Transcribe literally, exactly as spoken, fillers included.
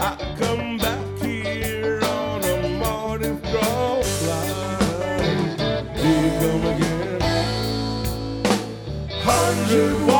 I come back here on a Mardi Gras flight. Here you come again. Hundred